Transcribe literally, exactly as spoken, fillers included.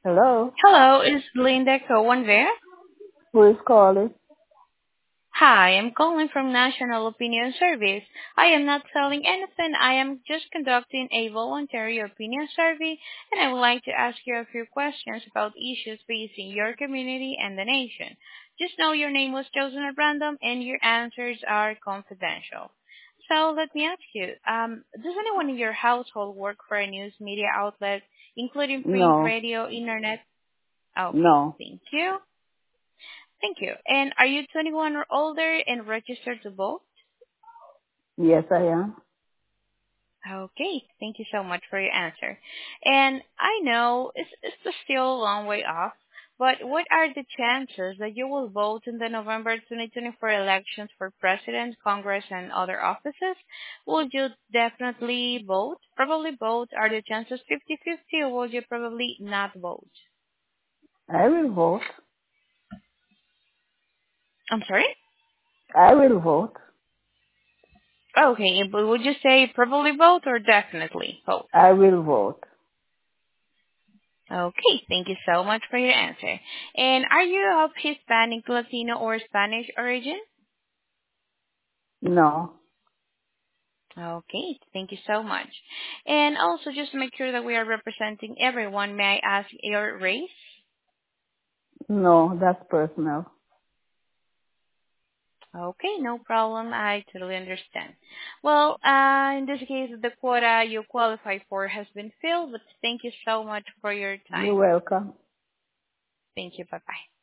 Hello? Hello, is Linda Cohen there? Who is calling? Hi, I'm calling from National Opinion Service. I am not selling anything. I am just conducting a voluntary opinion survey, and I would like to ask you a few questions about issues facing your community and the nation. Just know your name was chosen at random, and your answers are confidential. So let me ask you, um, does anyone in your household work for a news media outlet, including print, No. radio, internet? Okay, No. thank you. Thank you. And are you twenty-one or older and registered to vote? Yes, I am. Okay, thank you so much for your answer. And I know it's, it's still a long way off, but what are the chances that you will vote in the November twenty twenty-four elections for President, Congress, and other offices? Would you definitely vote? Probably vote. Are the chances fifty-fifty, or would you probably not vote? I will vote. I'm sorry? I will vote. Okay, but would you say probably vote or definitely vote? I will vote. Okay, thank you so much for your answer. And are you of Hispanic, Latino, or Spanish origin? No. Okay, thank you so much. And also, just to make sure that we are representing everyone, may I ask your race? No, that's personal. Okay, no problem. I totally understand. Well, uh, in this case, the quota you qualify for has been filled, but thank you so much for your You're time. welcome. Thank you. Bye-bye.